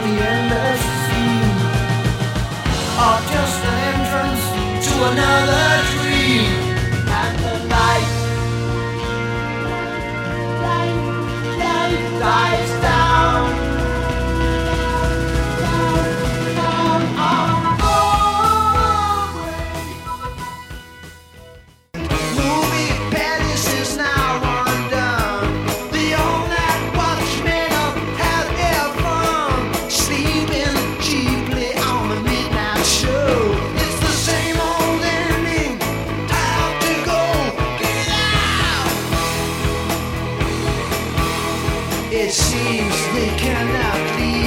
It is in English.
the endless scene, or just an entrance to another dream. And the light dies down on Broadway. Movie Paris is now undone. The all-night watchmen have air fun, sleeping cheaply on the midnight show. It's the same old ending. Time to go get out. It seems they cannot leave.